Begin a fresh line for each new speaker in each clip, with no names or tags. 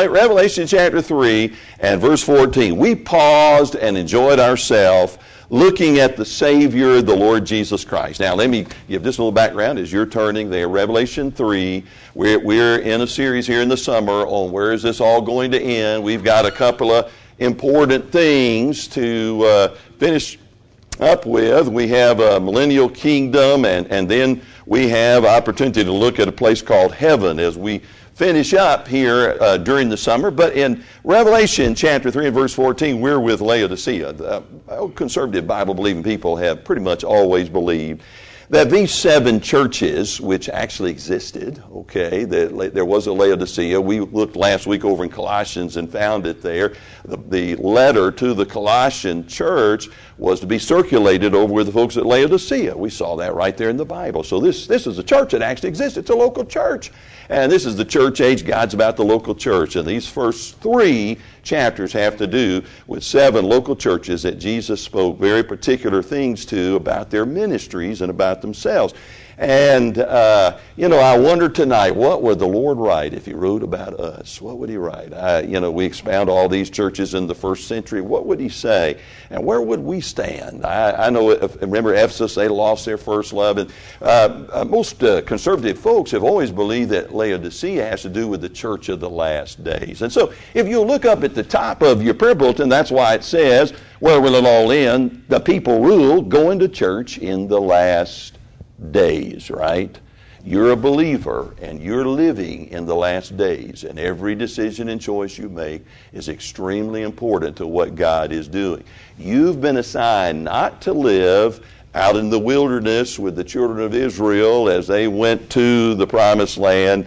Revelation chapter 3 and verse 14. We paused and enjoyed ourselves looking at the Savior, the Lord Jesus Christ. Now, let me give just a little background as you're turning there. Revelation 3, we're in a series here in the summer on where is this all going to end. We've got a couple of important things to finish up with. We have a millennial kingdom, and then we have opportunity to look at a place called heaven as we finish up here during the summer. But in Revelation chapter 3 and verse 14, we're with Laodicea. Conservative Bible-believing people have pretty much always believed that these 7 churches, which actually existed, okay, there was a Laodicea. We looked last week over in Colossians and found it there. The letter to the Colossian church was to be circulated over with the folks at Laodicea. We saw that right there in the Bible. So this is a church that actually exists. It's a local church. And this is the church age. God's about the local church. And these first 3 chapters have to do with 7 local churches that Jesus spoke very particular things to about their ministries and about themselves. And, I wonder tonight, what would the Lord write if he wrote about us? What would he write? We expound all these churches in the first century. What would he say? And where would we stand? I know, remember Ephesus, they lost their first love. And most conservative folks have always believed that Laodicea has to do with the church of the last days. And so if you look up at the top of your prayer bulletin, that's why it says, where will it all end? The people rule, going to church in the last days, right? You're a believer and you're living in the last days, and every decision and choice you make is extremely important to what God is doing. You've been assigned not to live out in the wilderness with the children of Israel as they went to the promised land.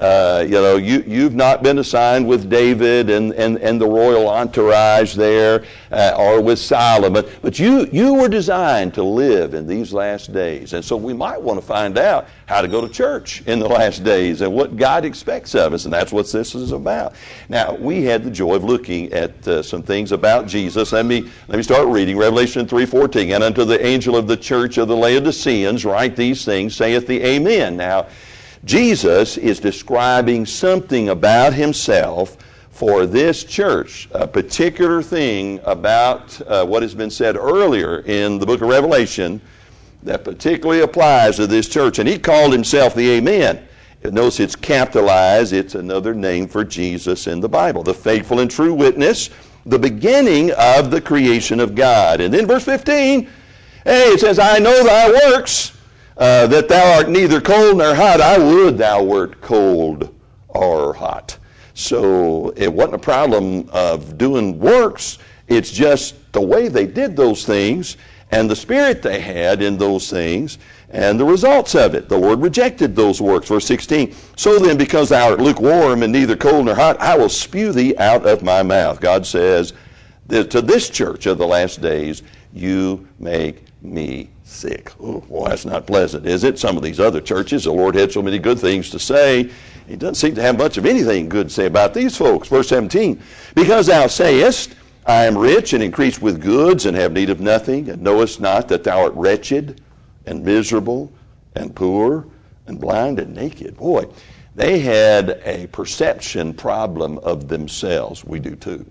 You've not been assigned with David and the royal entourage there or with Solomon, but you were designed to live in these last days. And so we might want to find out how to go to church in the last days and what God expects of us, and that's what this is about. Now, we had the joy of looking at some things about Jesus. Let me start reading Revelation 3:14. And unto the angel of the church of the Laodiceans write these things, saith the Amen. Now, Jesus is describing something about himself for this church, a particular thing about what has been said earlier in the book of Revelation that particularly applies to this church. And he called himself the Amen. Notice it's capitalized. It's another name for Jesus in the Bible. The faithful and true witness, the beginning of the creation of God. And then verse 15, it says, I know thy works, that thou art neither cold nor hot. I would thou wert cold or hot. So it wasn't a problem of doing works. It's just the way they did those things and the spirit they had in those things and the results of it. The Lord rejected those works. Verse 16, so then because thou art lukewarm and neither cold nor hot, I will spew thee out of my mouth. God says that to this church of the last days, you make me sick. Oh, boy, that's not pleasant, is it? Some of these other churches, the Lord had so many good things to say. He doesn't seem to have much of anything good to say about these folks. Verse 17, because thou sayest, I am rich and increased with goods and have need of nothing, and knowest not that thou art wretched and miserable and poor and blind and naked. Boy, they had a perception problem of themselves. We do too,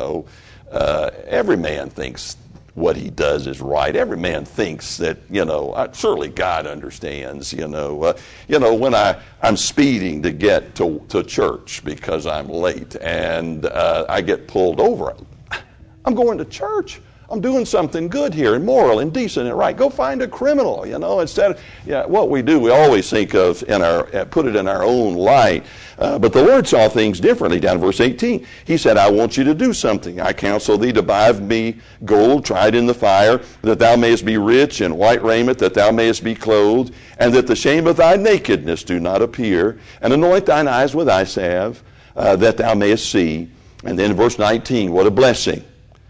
Every man thinks what he does is right. Every man thinks that, certainly God understands, when I'm speeding to get to church because I'm late and I get pulled over. I'm going to church. I'm doing something good here and moral and decent and right. Go find a criminal, instead of, what we do, we always think of put it in our own light. But the Lord saw things differently. Down in verse 18, he said, I want you to do something. I counsel thee to buy of me gold tried in the fire, that thou mayest be rich, and white raiment, that thou mayest be clothed, and that the shame of thy nakedness do not appear, and anoint thine eyes with eye salve, that thou mayest see. And then in verse 19, what a blessing.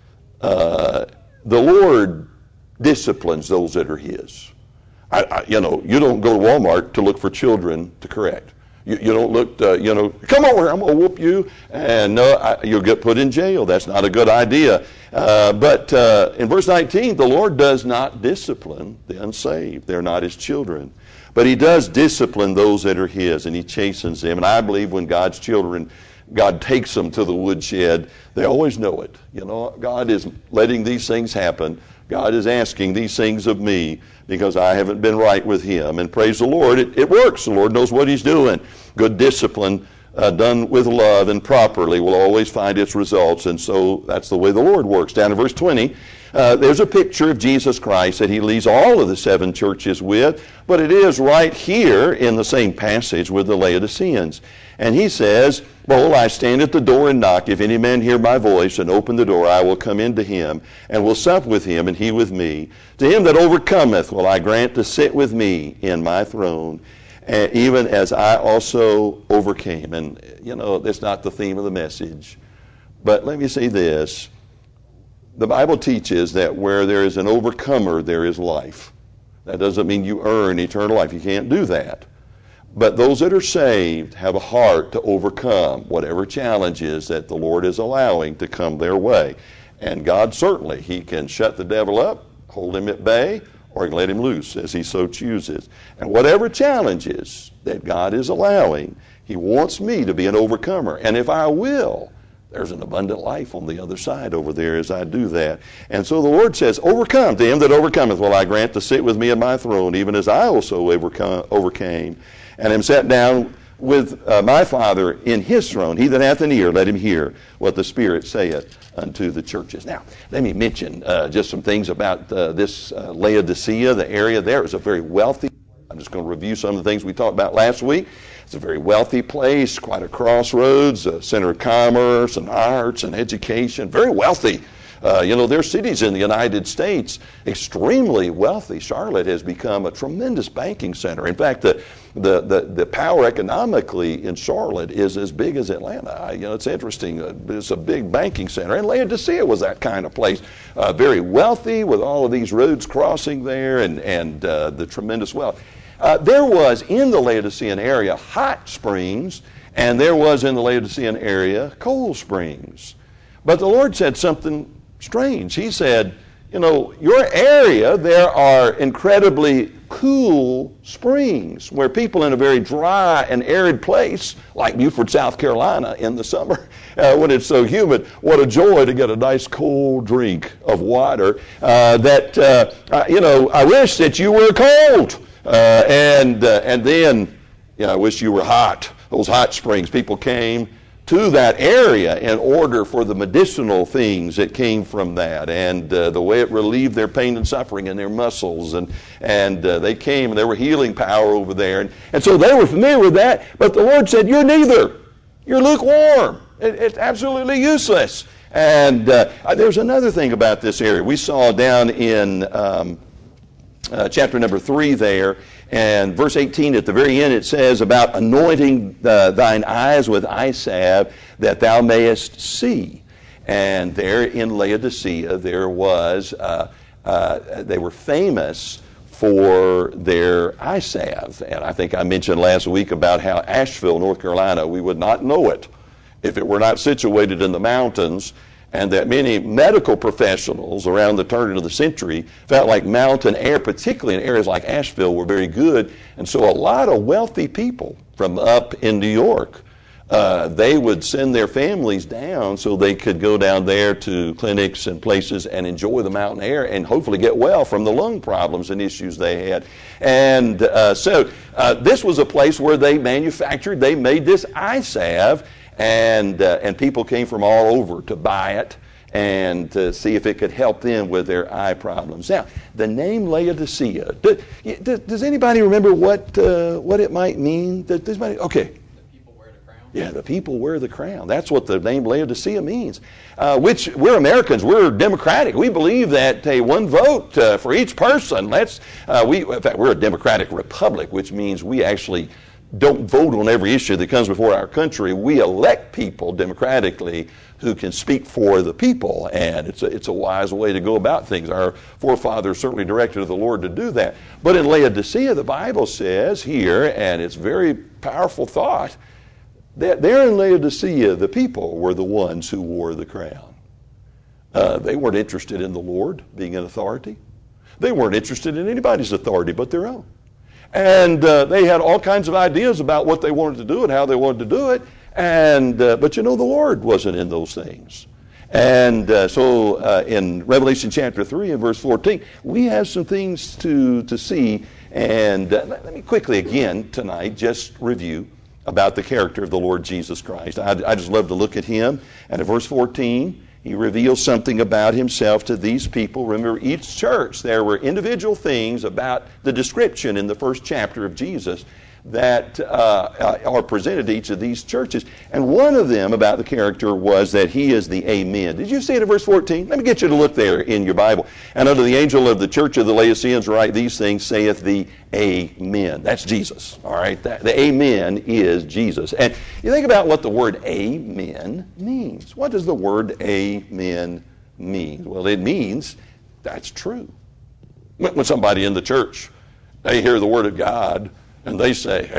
The Lord disciplines those that are his. You don't go to Walmart to look for children to correct. You don't look, come over here, I'm going to whoop you, and you'll get put in jail. That's not a good idea. But in verse 19, the Lord does not discipline the unsaved. They're not his children. But he does discipline those that are his, and he chastens them. And I believe when God's children God takes them to the woodshed, they always know it. You know, God is letting these things happen. God is asking these things of me because I haven't been right with him. And praise the Lord, it works. The Lord knows what he's doing. Good discipline done with love and properly will always find its results. And so that's the way the Lord works. Down in verse 20, there's a picture of Jesus Christ that he leaves all of the 7 churches with, but it is right here in the same passage with the Laodiceans. And he says, behold, I stand at the door and knock. If any man hear my voice and open the door, I will come into him and will sup with him and he with me. To him that overcometh will I grant to sit with me in my throne, even as I also overcame. And, you know, that's not the theme of the message. But let me say this. The Bible teaches that where there is an overcomer, there is life. That doesn't mean you earn eternal life. You can't do that. But those that are saved have a heart to overcome whatever challenges that the Lord is allowing to come their way. And God certainly, he can shut the devil up, hold him at bay, or he can let him loose as he so chooses. And whatever challenges that God is allowing, he wants me to be an overcomer. And if I will, there's an abundant life on the other side over there as I do that. And so the Lord says, overcome. To him that overcometh will I grant to sit with me in my throne, even as I also overcame, and am set down with my Father in his throne. He that hath an ear, let him hear what the Spirit saith unto the churches. Now, let me mention just some things about this Laodicea. The area there is a very wealthy. I'm just going to review some of the things we talked about last week. It's a very wealthy place, quite a crossroads, a center of commerce and arts and education, very wealthy. You know, there are cities in the United States extremely wealthy. Charlotte has become a tremendous banking center. In fact, the power economically in Charlotte is as big as Atlanta. You know, it's interesting. It's a big banking center. And Laodicea was that kind of place. Very wealthy with all of these roads crossing there and the tremendous wealth. There was in the Laodicean area hot springs, and there was in the Laodicean area cold springs. But the Lord said something strange. He said, you know, your area, there are incredibly cool springs where people in a very dry and arid place, like Beaufort, South Carolina in the summer, when it's so humid, what a joy to get a nice cold drink of water you know, I wish that you were cold. And then, I wish you were hot. Those hot springs, people came to that area in order for the medicinal things that came from that and the way it relieved their pain and suffering in their muscles. And they came and there were healing power over there. And so they were familiar with that. But the Lord said, you're neither. You're lukewarm. It's absolutely useless. And there's another thing about this area. We saw down in chapter number 3 there, and verse 18 at the very end, it says about anointing thine eyes with eye salve that thou mayest see. And there in Laodicea, there was, they were famous for their eye salve. And I think I mentioned last week about how Asheville, North Carolina, we would not know it if it were not situated in the mountains, and that many medical professionals around the turn of the century felt like mountain air, particularly in areas like Asheville, were very good. And so a lot of wealthy people from up in New York, they would send their families down so they could go down there to clinics and places and enjoy the mountain air and hopefully get well from the lung problems and issues they had. And so this was a place where they manufactured, they made this eye salve, and people came from all over to buy it and to see if it could help them with their eye problems. Now, the name Laodicea, does anybody remember what it might mean? Okay. Yeah, the people wear the crown. That's what the name Laodicea means. Which we're Americans, we're democratic. We believe that one vote for each person. In fact, we're a democratic republic, which means we actually don't vote on every issue that comes before our country. We elect people democratically who can speak for the people, and it's a wise way to go about things. Our forefathers certainly directed the Lord to do that. But in Laodicea, the Bible says here, and it's very powerful thought, that there in Laodicea, the people were the ones who wore the crown. They weren't interested in the Lord being an authority. They weren't interested in anybody's authority but their own. And they had all kinds of ideas about what they wanted to do and how they wanted to do it. But the Lord wasn't in those things. And so in Revelation chapter 3 and verse 14, we have some things to see. And let me quickly again tonight just review about the character of the Lord Jesus Christ. I just love to look at him. And in verse 14, he reveals something about himself to these people. Remember, each church, there were individual things about the description in the first chapter of Jesus that are presented to each of these churches. And one of them about the character was that he is the Amen. Did you see it in verse 14? Let me get you to look there in your Bible. And unto the angel of the church of the Laodiceans write these things, saith the Amen. That's Jesus. All right? The Amen is Jesus. And you think about what the word Amen means. What does the word Amen mean? Well, it means that's true. When somebody in the church, they hear the word of God, and they say,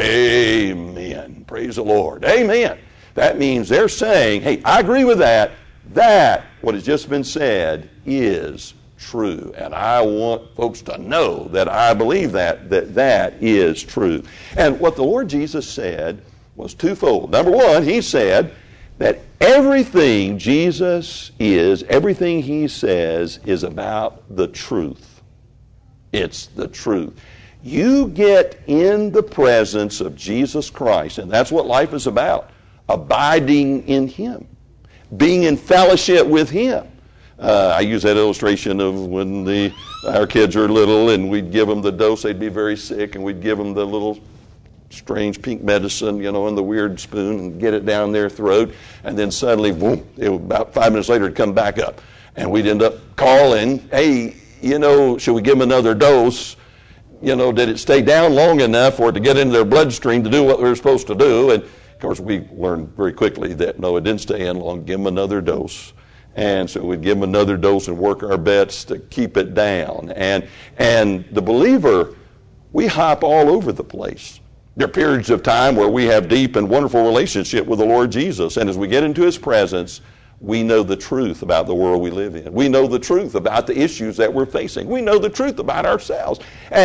Amen. Praise the Lord. Amen. That means they're saying, hey, I agree with that. That, what has just been said, is true. And I want folks to know that I believe that is true. And what the Lord Jesus said was twofold. Number one, he said that everything Jesus is, everything he says is about the truth. It's the truth. You get in the presence of Jesus Christ, and that's what life is about, abiding in him, being in fellowship with him. I use that illustration of when our kids are little and we'd give them the dose, they'd be very sick, and we'd give them the little strange pink medicine, in the weird spoon and get it down their throat, and then suddenly, boom, about 5 minutes later it'd come back up. And we'd end up calling, hey, should we give them another dose? Did it stay down long enough for it to get into their bloodstream to do what we were supposed to do? And, of course, we learned very quickly that, no, it didn't stay in long. Give them another dose. And so we'd give them another dose and work our bets to keep it down. And the believer, we hop all over the place. There are periods of time where we have deep and wonderful relationship with the Lord Jesus. And as we get into his presence, we know the truth about the world we live in. We know the truth about the issues that we're facing. We know the truth about ourselves.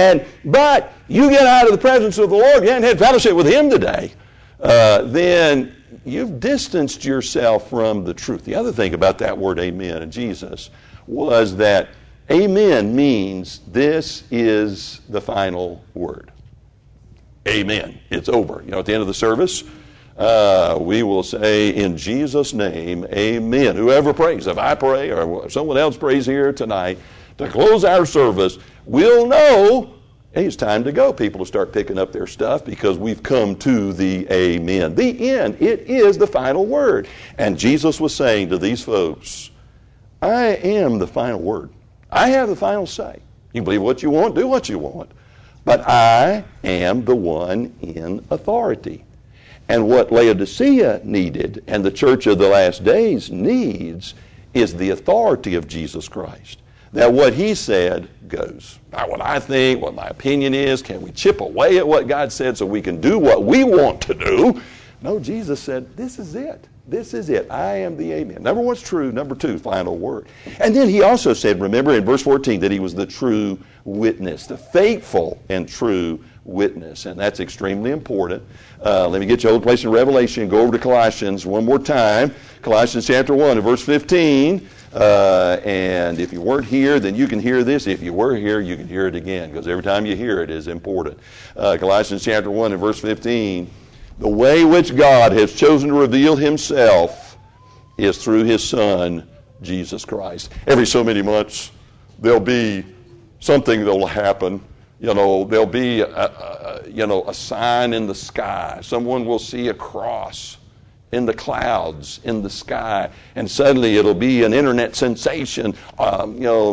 But you get out of the presence of the Lord, you haven't had fellowship with him today, then you've distanced yourself from the truth. The other thing about that word amen in Jesus was that amen means this is the final word. Amen. It's over. At the end of the service, we will say, in Jesus' name, amen. Whoever prays, if I pray or someone else prays here tonight, to close our service, we'll know, hey, it's time to go. People will start picking up their stuff because we've come to the amen. The end. It is the final word. And Jesus was saying to these folks, I am the final word. I have the final say. You can believe what you want, do what you want. But I am the one in authority. And what Laodicea needed, and the church of the last days needs, is the authority of Jesus Christ. That what he said goes. Not what I think, what my opinion is. Can we chip away at what God said so we can do what we want to do? No, Jesus said, this is it. This is it. I am the amen. Number one's true. Number two, final word. And then he also said, remember in verse 14, that he was the true witness, the faithful and true witness. And that's extremely important. Let me get you a place in Revelation. Go over to Colossians one more time. Colossians chapter 1 and verse 15. And if you weren't here, then you can hear this. If you were here, you can hear it again, because every time you hear it is important. Colossians chapter 1 and verse 15. The way which God has chosen to reveal himself is through his Son, Jesus Christ. Every so many months, there'll be something that'll happen. There'll be a sign in the sky. Someone will see a cross in the clouds, in the sky, and suddenly it'll be an internet sensation, a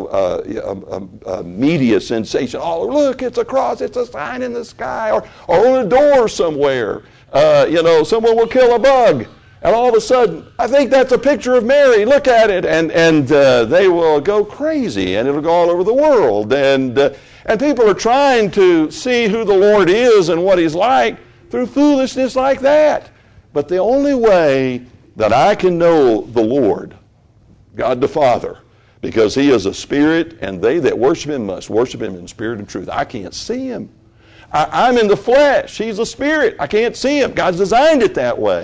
media sensation. Oh, look, it's a cross, it's a sign in the sky, or on a door somewhere. Someone will kill a bug, and all of a sudden, I think that's a picture of Mary. Look at it, and they will go crazy, and it'll go all over the world, and people are trying to see who the Lord is and what he's like through foolishness like that. But the only way that I can know the Lord, God the Father, because he is a spirit, and they that worship him must worship him in spirit and truth. I can't see him. I'm in the flesh. He's a spirit. I can't see him. God's designed it that way.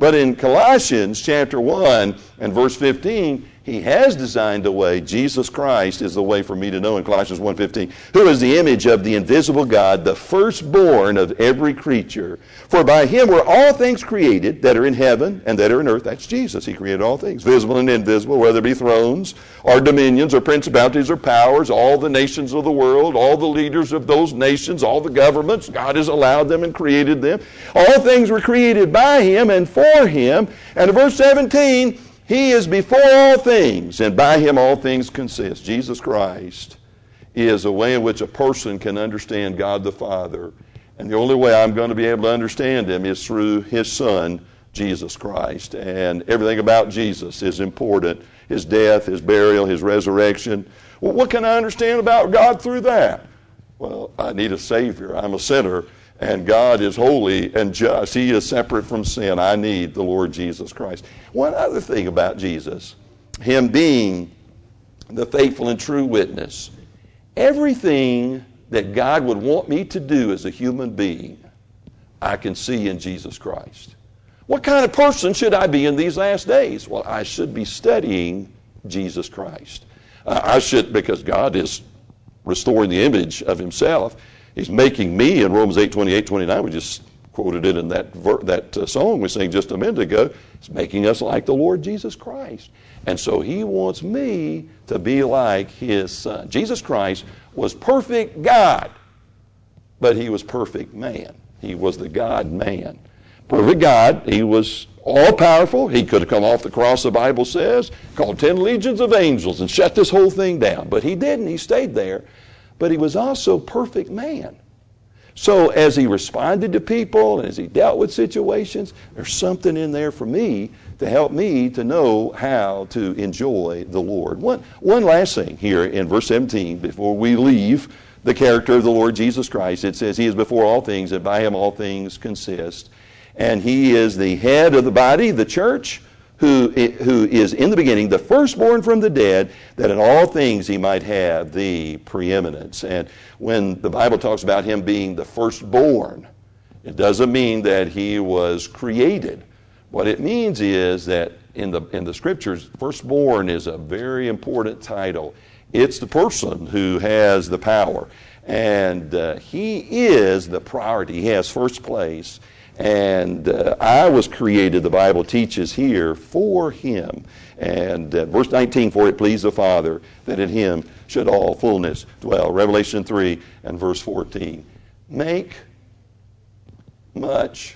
But in Colossians chapter 1 and verse 15, he has designed a way. Jesus Christ is the way for me to know in Colossians 1:15, who is the image of the invisible God, the firstborn of every creature. For by him were all things created that are in heaven and that are in earth. That's Jesus. He created all things, visible and invisible, whether it be thrones or dominions or principalities or powers, all the nations of the world, all the leaders of those nations, all the governments. God has allowed them and created them. All things were created by him and for him. And in verse 17, he is before all things, and by him all things consist. Jesus Christ is a way in which a person can understand God the Father. And the only way I'm going to be able to understand him is through his Son, Jesus Christ. And everything about Jesus is important. His death, his burial, his resurrection. Well, what can I understand about God through that? Well, I need a Savior. I'm a sinner. And God is holy and just. He is separate from sin. I need the Lord Jesus Christ. One other thing about Jesus, him being the faithful and true witness, everything that God would want me to do as a human being, I can see in Jesus Christ. What kind of person should I be in these last days? Well, I should be studying Jesus Christ. I should, because God is restoring the image of himself. He's making me, in Romans 8:28-29, we just quoted it in that song we sang just a minute ago. He's making us like the Lord Jesus Christ. And so he wants me to be like his Son. Jesus Christ was perfect God, but he was perfect man. He was the God-man. Perfect God, he was all-powerful. He could have come off the cross, the Bible says, called 10 legions of angels and shut this whole thing down. But he didn't. He stayed there. But he was also perfect man. So as he responded to people and as he dealt with situations, there's something in there for me to help me to know how to enjoy the Lord. One last thing here in verse 17 before we leave the character of the Lord Jesus Christ. It says he is before all things and by him all things consist. And he is the head of the body, the church, who is in the beginning the firstborn from the dead, that in all things he might have the preeminence. And when the Bible talks about him being the firstborn, it doesn't mean that he was created. What it means is that in the scriptures, firstborn is a very important title. It's the person who has the power. And he is the priority. He has first place. And I was created, the Bible teaches here, for him. And verse 19, for it pleased the Father that in him should all fullness dwell. Revelation 3 and verse 14. Make much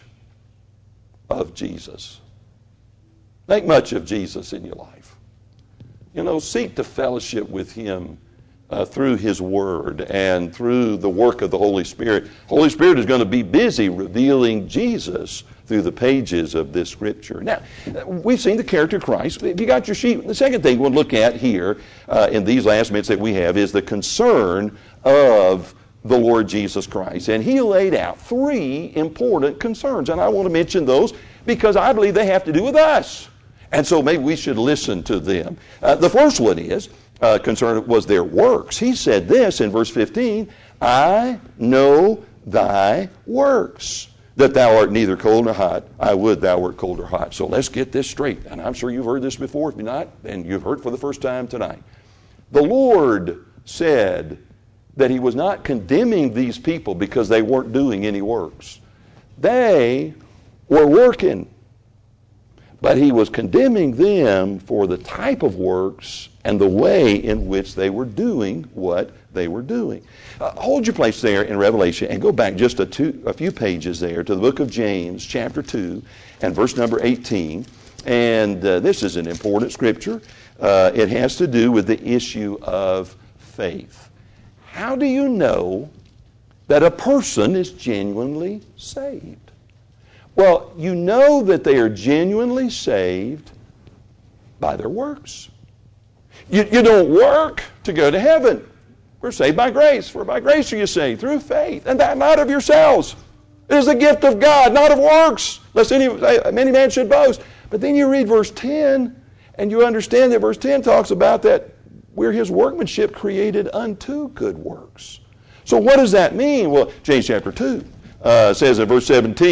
of Jesus. Make much of Jesus in your life. You know, seek to fellowship with him through his word and through the work of the Holy Spirit. Holy Spirit is going to be busy revealing Jesus through the pages of this scripture. Now, we've seen the character of Christ. If you got your sheet, the second thing we'll look at here in these last minutes that we have is the concern of the Lord Jesus Christ. And he laid out 3 important concerns, and I want to mention those because I believe they have to do with us. And so maybe we should listen to them. The first one is, concern was their works. He said this in verse 15, I know thy works, that thou art neither cold nor hot. I would thou wert cold or hot. So let's get this straight. And I'm sure you've heard this before. If you're not, then you've heard for the first time tonight. The Lord said that he was not condemning these people because they weren't doing any works. They were working. But he was condemning them for the type of works and the way in which they were doing what they were doing. Hold your place there in Revelation and go back just a few pages there to the book of James, chapter 2, and verse number 18. And this is an important scripture. It has to do with the issue of faith. How do you know that a person is genuinely saved? Well, you know that they are genuinely saved by their works. You don't work to go to heaven. We're saved by grace. For by grace are you saved, through faith, and that not of yourselves. It is a gift of God, not of works, lest any man should boast. But then you read verse 10, and you understand that verse 10 talks about that we're his workmanship created unto good works. So what does that mean? Well, James chapter 2 says in verse 17,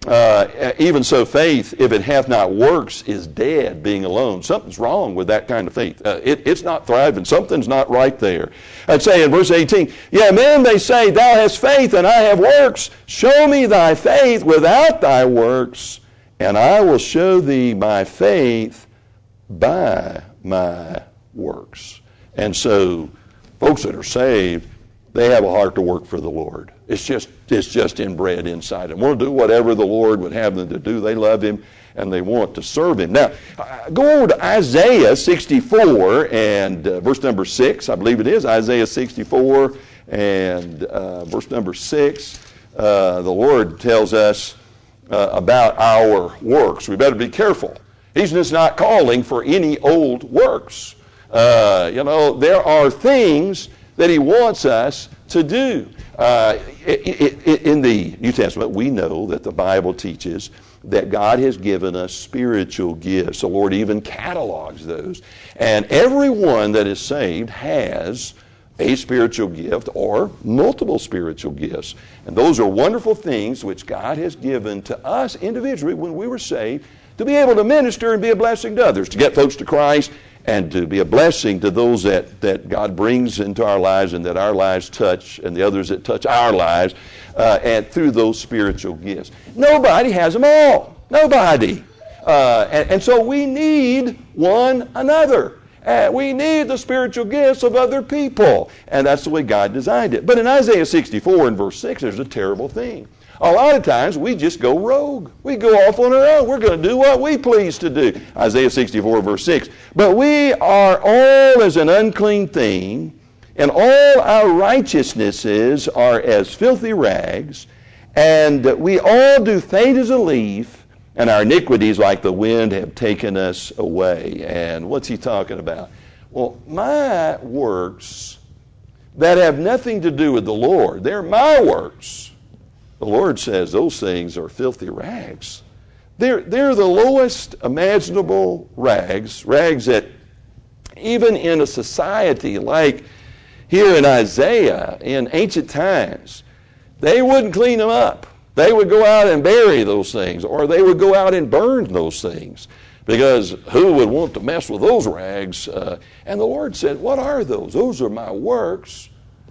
Even so, faith, if it hath not works, is dead, being alone. Something's wrong with that kind of faith. It's not thriving. Something's not right there. I'd say in verse 18, yeah, men may say, thou hast faith and I have works. Show me thy faith without thy works, and I will show thee my faith by my works. And so, folks that are saved, they have a heart to work for the Lord. It's just inbred inside them. Want to do whatever the Lord would have them to do. They love Him and they want to serve Him. Now, go over to Isaiah 64 and verse number 6, I believe it is. Isaiah 64 and verse number 6. The Lord tells us about our works. We better be careful. He's just not calling for any old works. There are things that He wants us to do. In the New Testament, we know that the Bible teaches that God has given us spiritual gifts. The Lord even catalogs those. And everyone that is saved has a spiritual gift or multiple spiritual gifts. And those are wonderful things which God has given to us individually when we were saved to be able to minister and be a blessing to others, to get folks to Christ, and to be a blessing to those that God brings into our lives and that our lives touch, and the others that touch our lives, and through those spiritual gifts. Nobody has them all. Nobody. And so we need one another. We need the spiritual gifts of other people. And that's the way God designed it. But in Isaiah 64 and verse 6, there's a terrible thing. A lot of times we just go rogue. We go off on our own. We're going to do what we please to do. Isaiah 64 verse 6. But we are all as an unclean thing, and all our righteousnesses are as filthy rags, and we all do fade as a leaf, and our iniquities like the wind have taken us away. And what's he talking about? Well, my works that have nothing to do with the Lord, they're my works. The Lord says those things are filthy rags. They're the lowest imaginable rags that even in a society like here in Isaiah in ancient times, they wouldn't clean them up. They would go out and bury those things, or they would go out and burn those things, because who would want to mess with those rags? And the Lord said, what are those? Those are my works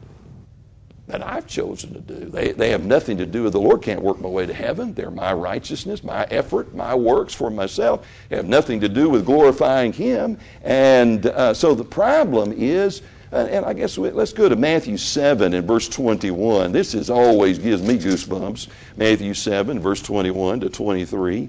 that I've chosen to do. They have nothing to do with the Lord. Can't work my way to heaven. They're my righteousness, my effort, my works for myself. They have nothing to do with glorifying Him. And so the problem is, and I guess let's go to Matthew 7 and verse 21. This is always gives me goosebumps. Matthew 7, verse 21 to 23.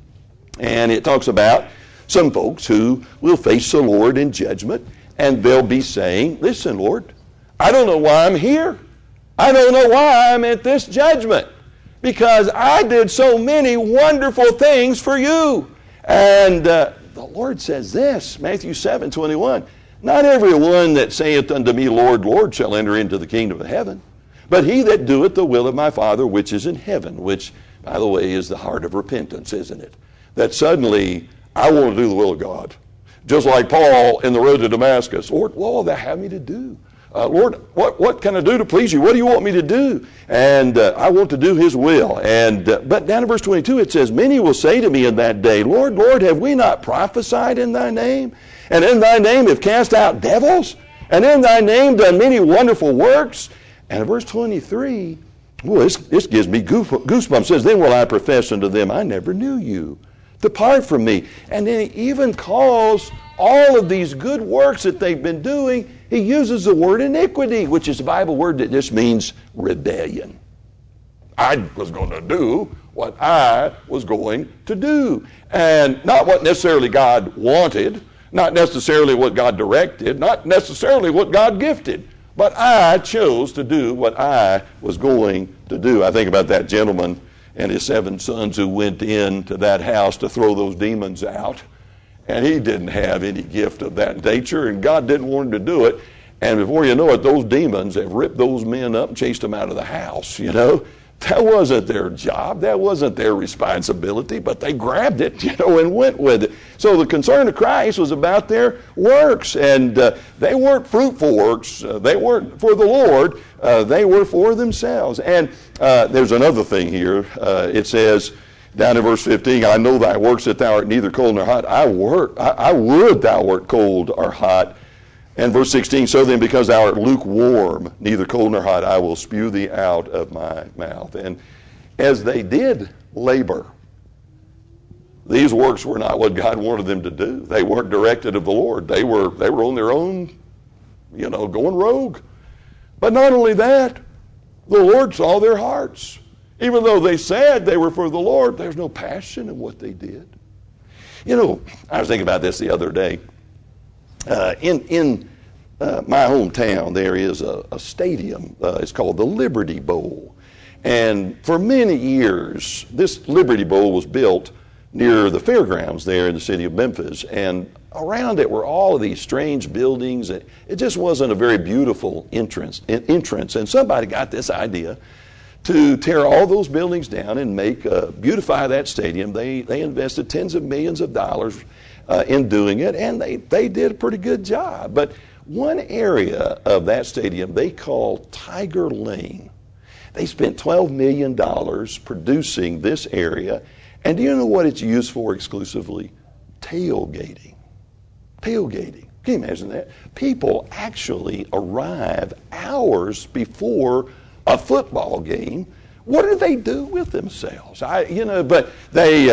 And it talks about some folks who will face the Lord in judgment, and they'll be saying, listen, Lord, I don't know why I'm here. I don't know why I'm at this judgment, because I did so many wonderful things for you. And the Lord says this, Matthew 7:21, not everyone that saith unto me, Lord, Lord, shall enter into the kingdom of heaven, but he that doeth the will of my Father which is in heaven, which, by the way, is the heart of repentance, isn't it? That suddenly, I want to do the will of God. Just like Paul in the road to Damascus. Lord, what will thou have me to do? Lord, what can I do to please you? What do you want me to do? And I want to do His will. And but down in verse 22 it says, many will say to me in that day, Lord, Lord, have we not prophesied in thy name? And in thy name have cast out devils? And in thy name done many wonderful works? And in verse 23, this gives me goosebumps. It says, then will I profess unto them, I never knew you. Depart from me. And then He even calls all of these good works that they've been doing, He uses the word iniquity, which is a Bible word that just means rebellion. I was going to do what I was going to do. And not what necessarily God wanted, not necessarily what God directed, not necessarily what God gifted, but I chose to do what I was going to do. I think about that gentleman and his 7 sons who went into that house to throw those demons out. And he didn't have any gift of that nature, and God didn't want him to do it. And before you know it, those demons have ripped those men up and chased them out of the house, you know. That wasn't their job. That wasn't their responsibility, but they grabbed it, you know, and went with it. So the concern of Christ was about their works, and they weren't fruitful works. They weren't for the Lord. They were for themselves. And there's another thing here. It says, Down in verse 15, I know thy works, that thou art neither cold nor hot. I would thou wert cold or hot. And verse 16, so then because thou art lukewarm, neither cold nor hot, I will spew thee out of my mouth. And as they did labor, these works were not what God wanted them to do. They weren't directed of the Lord. They were on their own, going rogue. But not only that, the Lord saw their hearts. Even though they said they were for the Lord, there's no passion in what they did. I was thinking about this the other day. In my hometown, there is a stadium. It's called the Liberty Bowl. And for many years, this Liberty Bowl was built near the fairgrounds there in the city of Memphis. And around it were all of these strange buildings. It just wasn't a very beautiful entrance. And somebody got this idea to tear all those buildings down and beautify that stadium. They invested tens of millions of dollars in doing it, and they did a pretty good job. But one area of that stadium they call Tiger Lane. They spent $12 million producing this area, and do you know what it's used for exclusively? Tailgating. Tailgating. Can you imagine that? People actually arrive hours before a football game. What do they do with themselves? But they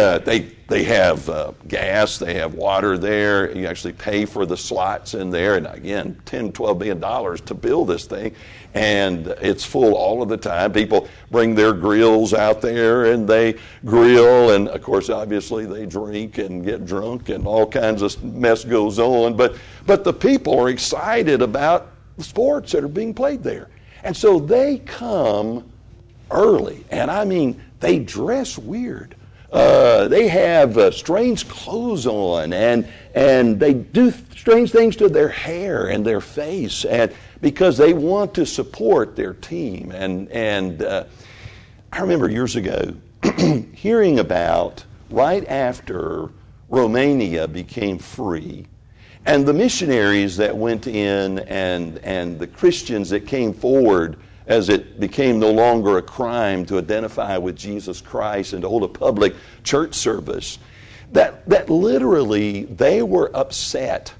have gas, they have water there. You actually pay for the slots in there, and again, $10, $12 million to build this thing, and it's full all of the time. People bring their grills out there, and they grill, and of course, obviously, they drink and get drunk, and all kinds of mess goes on. But the people are excited about the sports that are being played there, and so they come early, and I mean, they dress weird. They have strange clothes on, and they do strange things to their hair and their face, and because they want to support their team. And I remember years ago hearing about right after Romania became free, and the missionaries that went in and the Christians that came forward as it became no longer a crime to identify with Jesus Christ and to hold a public church service, that literally they were upset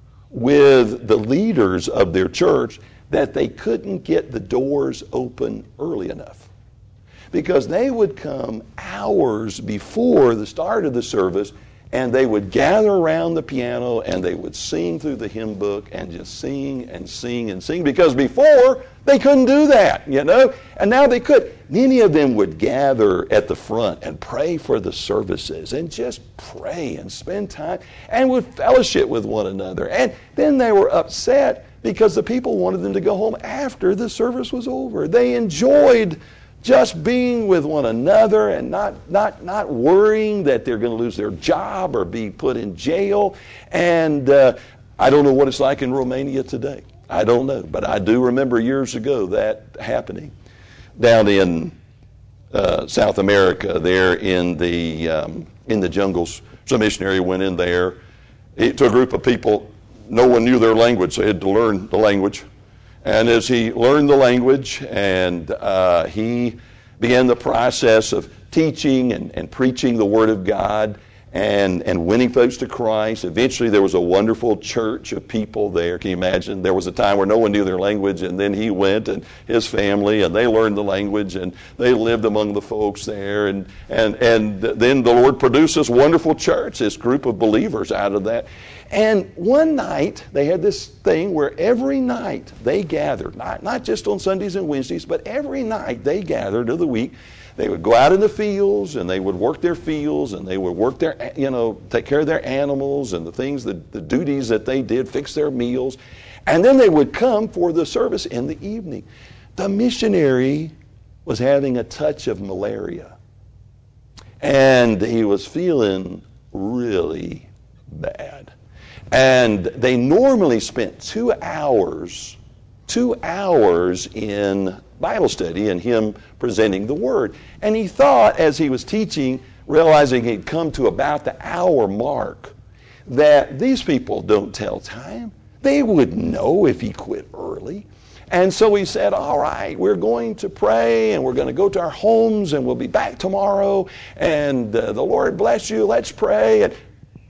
with the leaders of their church that they couldn't get the doors open early enough. Because they would come hours before the start of the service, and they would gather around the piano and they would sing through the hymn book and just sing and sing and sing, because before they couldn't do that, and now they could. Many of them would gather at the front and pray for the services and just pray and spend time and would fellowship with one another. And then they were upset because the people wanted them to go home after the service was over. They enjoyed just being with one another and not worrying that they're going to lose their job or be put in jail. And I don't know what it's like in Romania today. I don't know, but I do remember years ago that happening down in South America, there in the jungles. Some missionary went in there to a group of people. No one knew their language, so he had to learn the language. And as he learned the language and he began the process of teaching and preaching the Word of God and winning folks to Christ, eventually there was a wonderful church of people there. Can you imagine? There was a time where no one knew their language, and then he went and his family, and they learned the language, and they lived among the folks there. And then the Lord produced this wonderful church, this group of believers out of that. And one night, they had this thing where every night they gathered, not just on Sundays and Wednesdays, but every night they gathered of the week. They would go out in the fields, and they would work their fields, and they would work their, take care of their animals and the things, the duties that they did, fix their meals. And then they would come for the service in the evening. The missionary was having a touch of malaria, and he was feeling really bad. And they normally spent 2 hours in Bible study and him presenting the Word. And he thought, as he was teaching, realizing he'd come to about the hour mark, that these people don't tell time. They would know if he quit early. And so we said, all right, we're going to pray, and we're going to go to our homes, and we'll be back tomorrow, and the Lord bless you, let's pray. And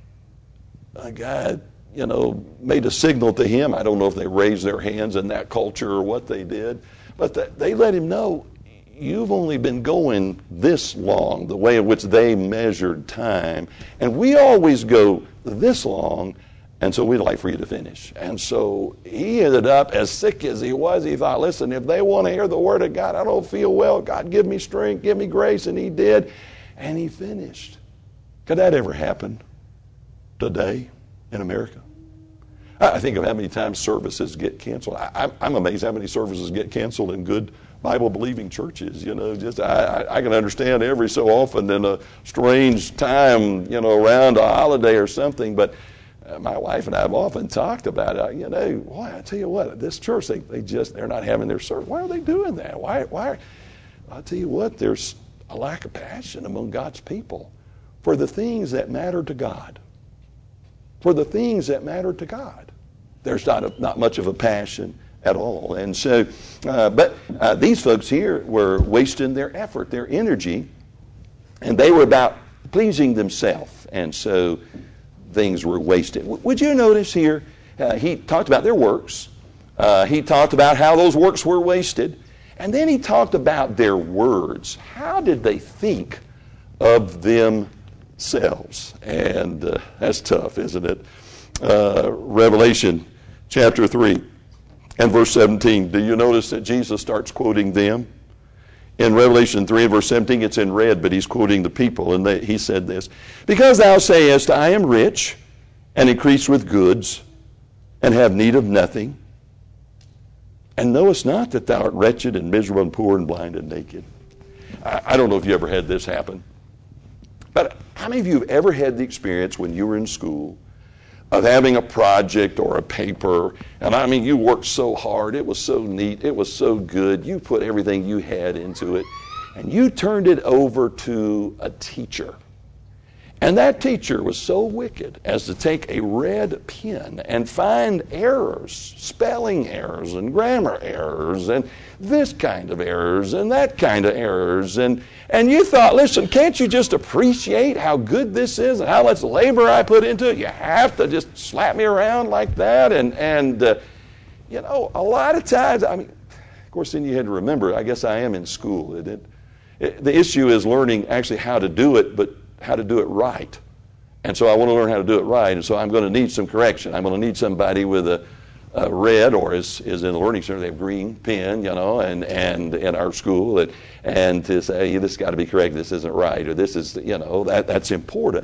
a guy, made a signal to him. I don't know if they raised their hands in that culture or what they did, but they let him know, you've only been going this long, the way in which they measured time, and we always go this long, and so we'd like for you to finish. And so he ended up, as sick as he was, he thought, listen, if they want to hear the Word of God, I don't feel well, God give me strength, give me grace, and he did, and he finished. Could that ever happen today in America? I think of how many times services get canceled. I'm amazed how many services get canceled in good Bible-believing churches. I can understand every so often in a strange time, around a holiday or something, but my wife and I have often talked about it. Boy, I tell you what, this church, they're not having their service. Why are they doing that? Why? I'll tell you what, there's a lack of passion among God's people for the things that matter to God. For the things that matter to God. There's not much of a passion at all. And so, but these folks here were wasting their effort, their energy, and they were about pleasing themselves. And so things were wasted. Would you notice here, he talked about their works. He talked about how those works were wasted. And then he talked about their words. How did they think of themselves? And that's tough, isn't it? Revelation chapter 3 and verse 17. Do you notice that Jesus starts quoting them? In Revelation 3 and verse 17, it's in red, but he's quoting the people, and he said this, because thou sayest, I am rich, and increase with goods, and have need of nothing, and knowest not that thou art wretched, and miserable, and poor, and blind, and naked. I don't know if you ever had this happen, but how many of you have ever had the experience when you were in school of having a project or a paper, and I mean, you worked so hard, it was so neat, it was so good, you put everything you had into it, and you turned it over to a teacher. And that teacher was so wicked as to take a red pen and find errors, spelling errors and grammar errors and this kind of errors and that kind of errors. And you thought, listen, can't you just appreciate how good this is and how much labor I put into it? You have to just slap me around like that. And a lot of times, I mean, of course, then you had to remember, I guess I am in school. The issue is learning actually how to do it, but how to do it right. And so I want to learn how to do it right, and so I'm going to need some correction. I'm going to need somebody with a red, or is in the Learning Center, they have green pen, and in our school, and to say, hey, this has got to be correct, this isn't right, or this is, that's important.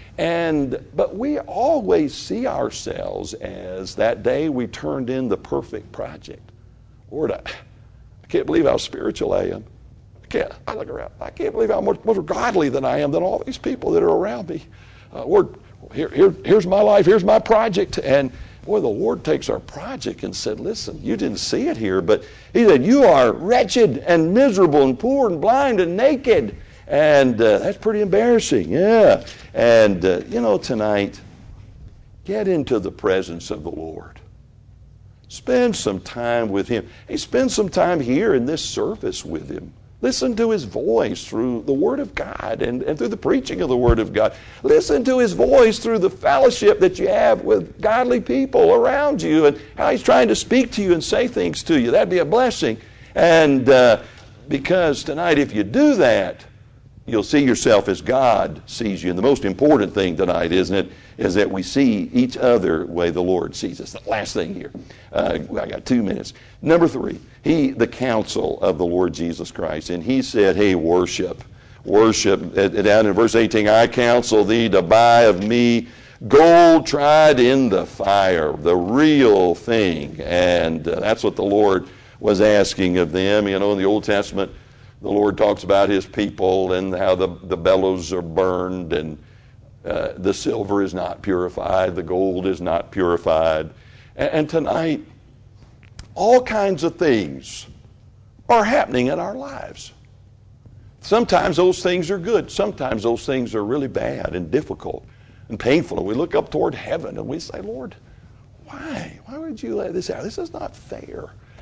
But we always see ourselves as that day we turned in the perfect project. Lord, I can't believe how spiritual I am. I look around. I can't believe how much more godly than I am than all these people that are around me. Lord, here's my life. Here's my project. And boy, the Lord takes our project and said, listen, you didn't see it here, but he said, you are wretched and miserable and poor and blind and naked. And that's pretty embarrassing. Yeah. And, tonight, get into the presence of the Lord. Spend some time with him. Hey, spend some time here in this service with him. Listen to his voice through the Word of God and through the preaching of the Word of God. Listen to his voice through the fellowship that you have with godly people around you and how he's trying to speak to you and say things to you. That'd be a blessing. And because tonight, if you do that, you'll see yourself as God sees you. And the most important thing tonight, isn't it, is that we see each other the way the Lord sees us. The last thing here. I got 2 minutes. Number 3, the counsel of the Lord Jesus Christ. And he said, hey, worship. Down in verse 18, I counsel thee to buy of me gold tried in the fire, the real thing. And that's what the Lord was asking of them. In the Old Testament, the Lord talks about his people and how the bellows are burned and the silver is not purified, the gold is not purified. And tonight, all kinds of things are happening in our lives. Sometimes those things are good. Sometimes those things are really bad and difficult and painful. And we look up toward heaven and we say, Lord, why? Why would you let this out? This is not fair.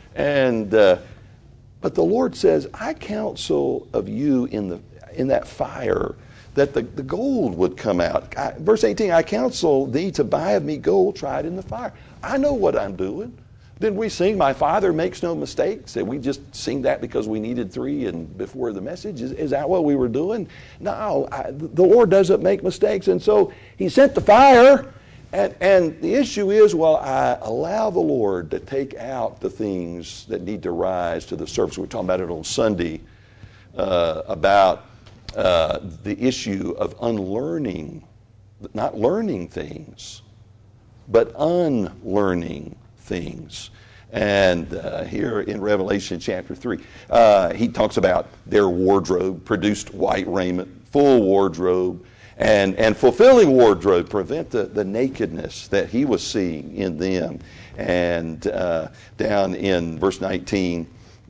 And but the Lord says, I counsel of you in that fire that the gold would come out. Verse 18, I counsel thee to buy of me gold tried in the fire. I know what I'm doing. Didn't we sing, My Father Makes No Mistakes? Did we just sing that because we needed 3 and before the message? Is that what we were doing? No, the Lord doesn't make mistakes. And so he sent the fire. And the issue is, well, I allow the Lord to take out the things that need to rise to the surface. We were talking about it on Sunday, about the issue of unlearning, not learning things, but unlearning things. And here in Revelation chapter 3, he talks about their wardrobe, produced white raiment, full wardrobe, and fulfilling wardrobe, prevent the nakedness that he was seeing in them. And down in verse 19,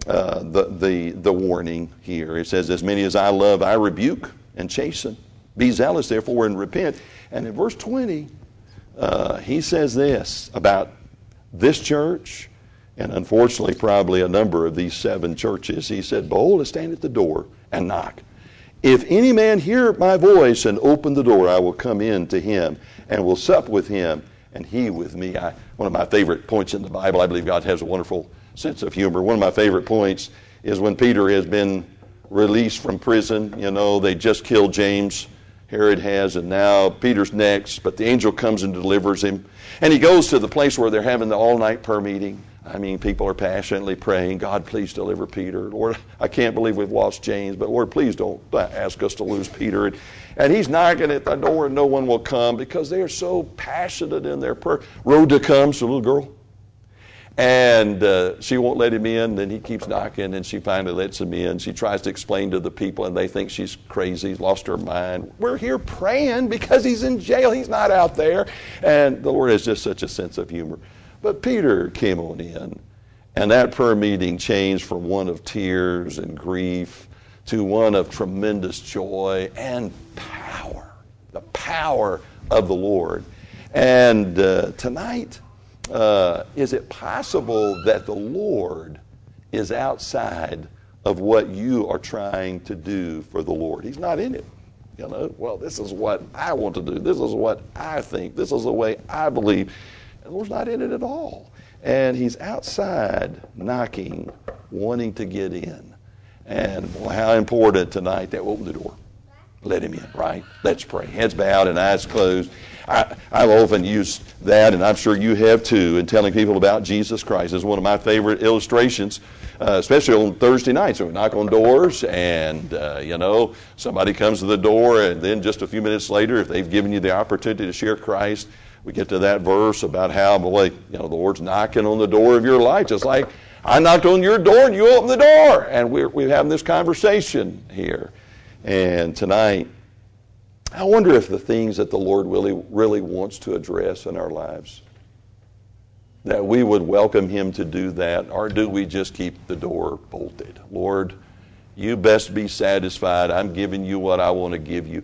the warning here, it says, as many as I love, I rebuke and chasten. Be zealous, therefore, and repent. And in verse 20, he says this about this church, and unfortunately probably a number of these 7 churches. He said, behold, I stand at the door and knock. If any man hear my voice and open the door, I will come in to him and will sup with him and he with me. One of my favorite points in the Bible, I believe God has a wonderful sense of humor. One of my favorite points is when Peter has been released from prison. You know, they just killed James, Herod has, and now Peter's next, but the angel comes and delivers him. And he goes to the place where they're having the all-night prayer meeting. I mean, people are passionately praying, God, please deliver Peter. Lord, I can't believe we've lost James, but Lord, please don't ask us to lose Peter. And he's knocking at the door and no one will come because they are so passionate in their prayer. Rhoda comes, the little girl, and she won't let him in. Then he keeps knocking and she finally lets him in. She tries to explain to the people and they think she's crazy, lost her mind. We're here praying because he's in jail. He's not out there. And the Lord has just such a sense of humor. But Peter came on in, and that prayer meeting changed from one of tears and grief to one of tremendous joy and power, the power of the Lord. And tonight, is it possible that the Lord is outside of what you are trying to do for the Lord? He's not in it. You know, well, this is what I want to do. This is what I think. This is the way I believe. The Lord's not in it at all. And he's outside knocking, wanting to get in. And well, how important tonight that we open the door. Let him in, right? Let's pray. Heads bowed and eyes closed. I've often used that, and I'm sure you have too, in telling people about Jesus Christ. It's one of my favorite illustrations, especially on Thursday nights. So we knock on doors, and, somebody comes to the door, and then just a few minutes later, if they've given you the opportunity to share Christ, we get to that verse about how, the Lord's knocking on the door of your life, just like I knocked on your door and you opened the door. And we're having this conversation here. And tonight, I wonder if the things that the Lord really wants to address in our lives, that we would welcome him to do that, or do we just keep the door bolted? Lord, you best be satisfied. I'm giving you what I want to give you.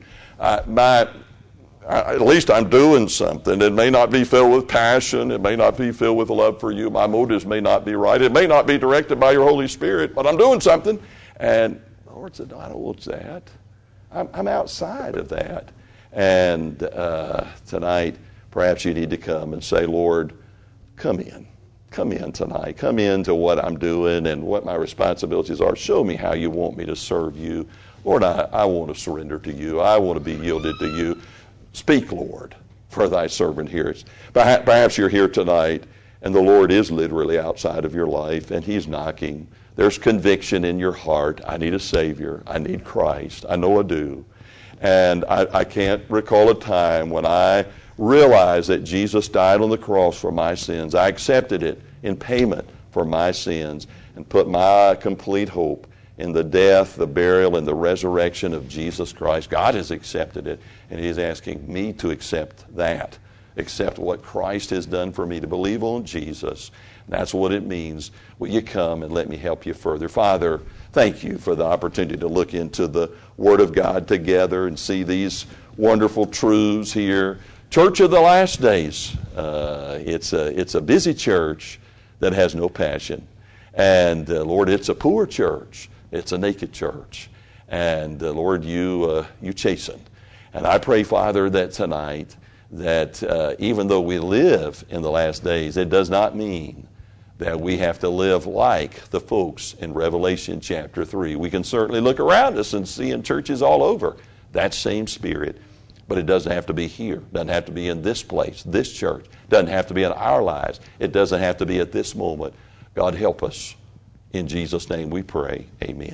At least I'm doing something. It may not be filled with passion. It may not be filled with love for you. My motives may not be right. It may not be directed by your Holy Spirit, but I'm doing something. And the Lord said, no, I don't want that. I'm outside of that. And tonight, perhaps you need to come and say, Lord, come in. Come in tonight. Come into what I'm doing and what my responsibilities are. Show me how you want me to serve you. Lord, I want to surrender to you. I want to be yielded to you. Speak, Lord, for thy servant hears. Perhaps you're here tonight and the Lord is literally outside of your life and he's knocking. There's conviction in your heart. I need a Savior. I need Christ. I know I do. And I can't recall a time when I realized that Jesus died on the cross for my sins. I accepted it in payment for my sins and put my complete hope in the death, the burial, and the resurrection of Jesus Christ. God has accepted it, and he's asking me to accept that, accept what Christ has done for me, to believe on Jesus. That's what it means. Will you come and let me help you further? Father, thank you for the opportunity to look into the Word of God together and see these wonderful truths here. Church of the last days. It's a busy church that has no passion. And Lord, it's a poor church. It's a naked church. And Lord, you chasten. And I pray, Father, that tonight, that even though we live in the last days, it does not mean that we have to live like the folks in Revelation chapter 3. We can certainly look around us and see in churches all over that same spirit. But it doesn't have to be here. It doesn't have to be in this place, this church. It doesn't have to be in our lives. It doesn't have to be at this moment. God, help us. In Jesus' name we pray. Amen.